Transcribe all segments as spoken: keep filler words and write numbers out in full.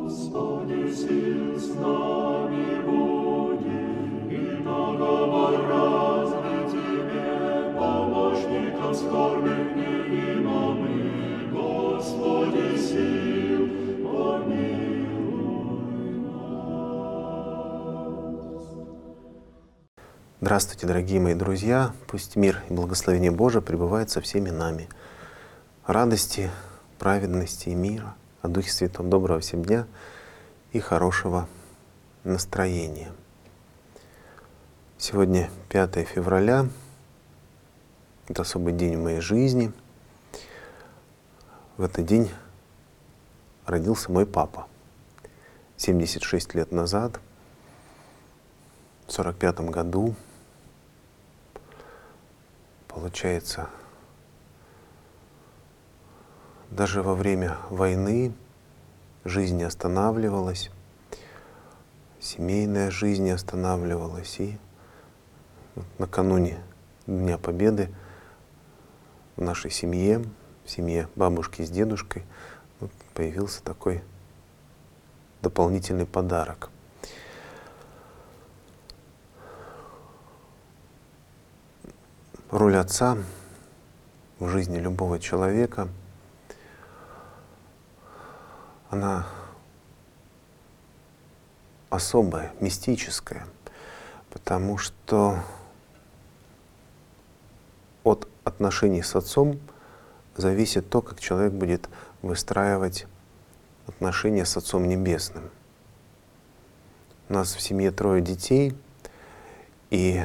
Господи, сил с нами будет, и наговор разный Тебе, помощником скорбных невидимым, Господи, сил, помилуй нас. Здравствуйте, дорогие мои друзья! Пусть мир и благословение Божие пребывает со всеми нами. Радости, праведности и мира, о Духе Святом доброго всем дня и хорошего настроения. Сегодня пятое февраля, это особый день в моей жизни. В этот день родился мой папа. семьдесят шесть лет назад, в сорок пятом году, получается, даже во время войны жизнь не останавливалась, семейная жизнь не останавливалась. И накануне Дня Победы в нашей семье, в семье бабушки с дедушкой, вот появился такой дополнительный подарок. Роль отца в жизни любого человека, она особая, мистическая, потому что от отношений с отцом зависит то, как человек будет выстраивать отношения с Отцом Небесным. У нас в семье трое детей, и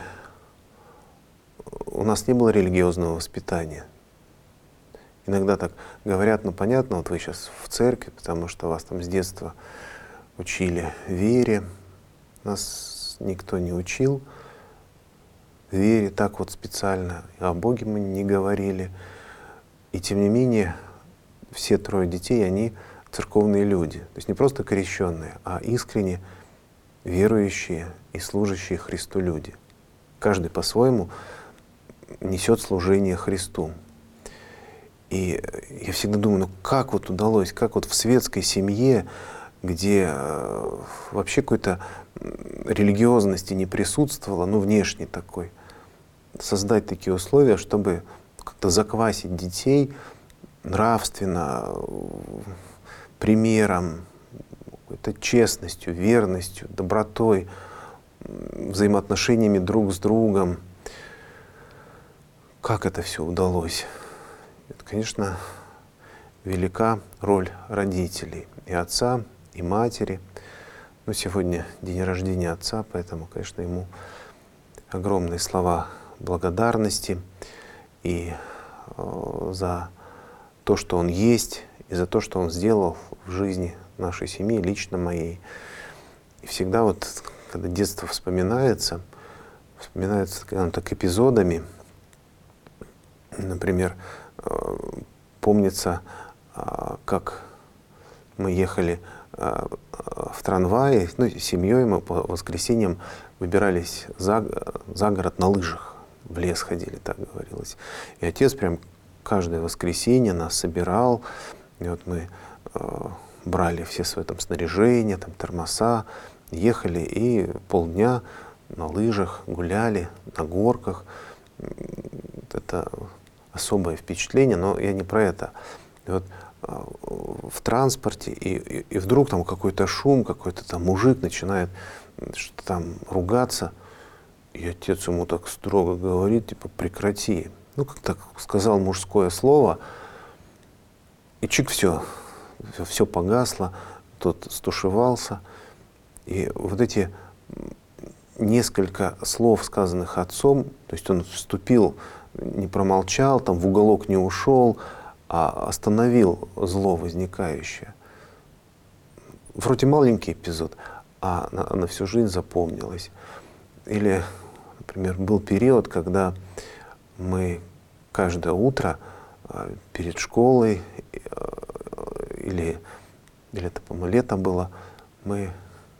у нас не было религиозного воспитания. Иногда так говорят, ну понятно, вот вы сейчас в церкви, потому что вас там с детства учили вере. Нас никто не учил вере так вот специально, о Боге мы не говорили. И тем не менее, все трое детей, они церковные люди. То есть не просто крещенные, а искренне верующие и служащие Христу люди. Каждый по-своему несет служение Христу. И я всегда думаю, ну как вот удалось, как вот в светской семье, где э, вообще какой-то религиозности не присутствовало, ну внешней такой, создать такие условия, чтобы как-то заквасить детей нравственно, примером, какой-то честностью, верностью, добротой, взаимоотношениями друг с другом. Как это все удалось? Это, конечно, велика роль родителей, и отца, и матери. Но сегодня день рождения отца, поэтому, конечно, ему огромные слова благодарности и э, за то, что он есть, и за то, что он сделал в жизни нашей семьи, лично моей. И всегда вот, когда детство вспоминается, вспоминается оно так эпизодами. Например, помнится, как мы ехали в трамвае, ну, с семьей, мы по воскресеньям выбирались за, за город на лыжах, в лес ходили, так говорилось. И отец прям каждое воскресенье нас собирал, и вот мы э, брали все свое там снаряжение, там термоса, ехали и полдня на лыжах гуляли, на горках. Это особое впечатление, но я не про это. И вот э, в транспорте, и, и, и вдруг там какой-то шум, какой-то там мужик начинает что-то там ругаться, и отец ему так строго говорит, типа, прекрати. Ну, как так сказал мужское слово, и чик, все, все погасло, тот стушевался. И вот эти несколько слов, сказанных отцом, то есть он вступил, не промолчал, там в уголок не ушел, а остановил зло возникающее. Вроде маленький эпизод, а на, на всю жизнь запомнилось. Или, например, был период, когда мы каждое утро перед школой, или, или это, по-моему, лето было, мы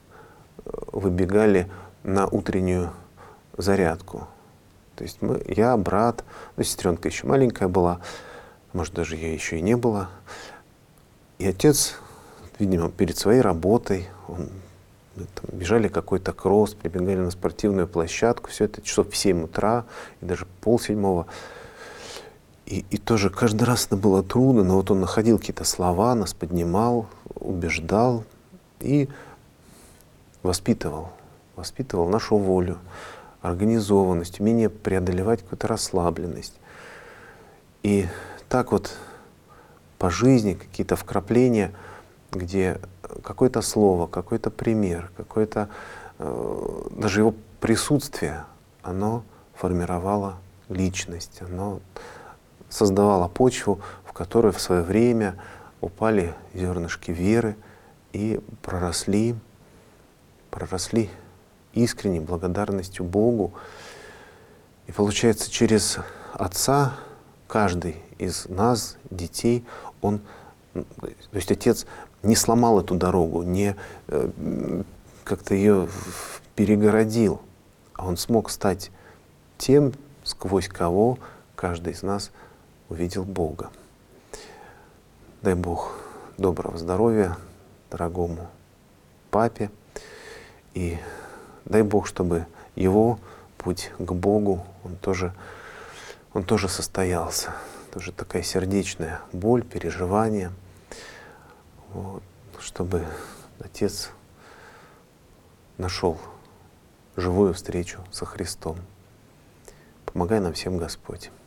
выбегали на утреннюю зарядку. То есть мы, я, брат, ну, сестренка еще маленькая была, может, даже ее еще и не было. И отец видимо, перед своей работой, он, мы там бежали какой-то кросс, прибегали на спортивную площадку, все это часов в семь утра и даже полседьмого. И, и тоже каждый раз это было трудно, но вот он находил какие-то слова, нас поднимал, убеждал и воспитывал, воспитывал нашу волю, организованность, умение преодолевать какую-то расслабленность. И так вот по жизни какие-то вкрапления, где какое-то слово, какой-то пример, какое-то э, даже его присутствие, оно формировало личность, оно создавало почву, в которой в свое время упали зернышки веры и проросли, проросли искренней благодарностью Богу. И получается, через Отца каждый из нас, детей, он, то есть Отец не сломал эту дорогу, не э, как-то ее перегородил, а Он смог стать тем, сквозь кого каждый из нас увидел Бога. Дай Бог доброго здоровья дорогому папе, и дай Бог, чтобы его путь к Богу, он тоже, он тоже состоялся. Тоже такая сердечная боль, переживание, вот, чтобы Отец нашел живую встречу со Христом. Помогай нам всем, Господь.